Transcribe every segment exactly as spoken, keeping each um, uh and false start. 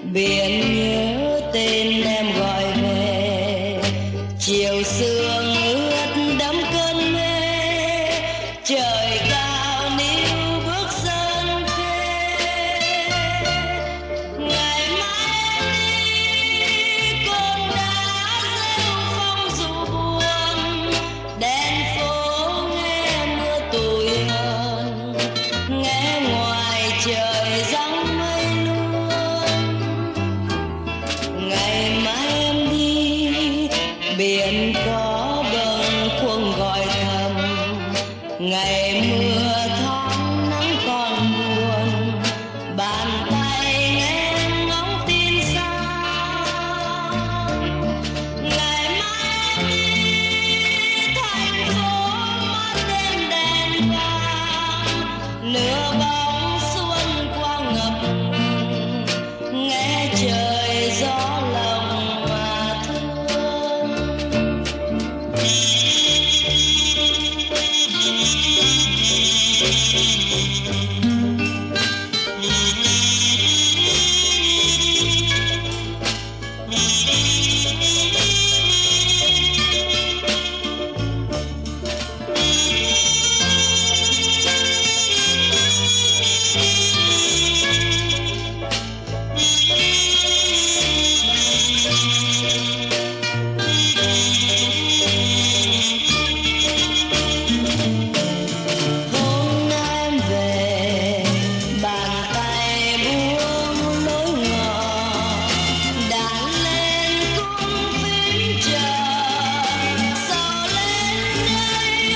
biển nhớ tên em gọi về, chiều sương ướt đẫm cơn mê, trời cao níu bước sân khê. Ngày mai đi con đã rêu phong dù buồn, đèn phố nghe mưa tủi hờn, nghe ngoài trời giăng mây luôn. Ngày mai em đi biển có bâng khuâng gọi thầm, ngày mưa thoáng nắng còn buồn, bàn tay em ngóng tin xa. Ngày mai em đi thành phố mắt đêm đèn vàng, nửa bóng xuân qua ngập ngừng, nghe trời gió lòng mà thương. Hôm nay em về bàn tay buông lối ngỏ, đàn lên cung phím chờ sao lên đây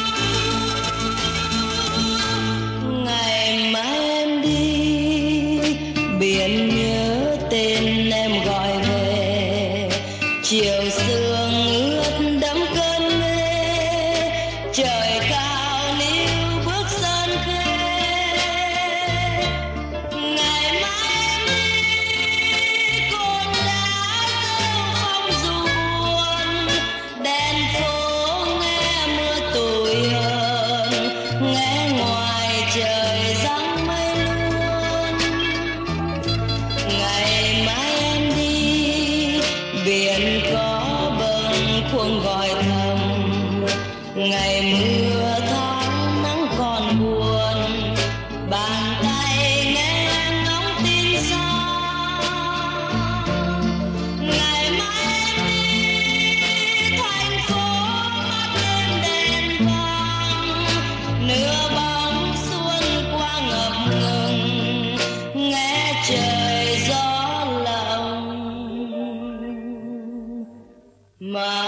hoa. Ngày mai em đi biển nhớ tên em gọi về, chiều sương ướt đẫm cơn mê, trời cao níu bước sân khê. Ngày mai em đi con đã rêu phong dù buồn, đèn phố nghe mưa tủi hờn, nghe ngoài trời giăng mây luôn. Ngày mai em đi biển có bâng khuâng gọi thầm, ngày mưa thoáng nắng còn buồn, bàn tay nghe ngóng tin xa. Ngày mai em đi thành phố mắt đêm đèn vàng, nửa bóng xuân qua ngập ngừng, nghe trời gió lòng mà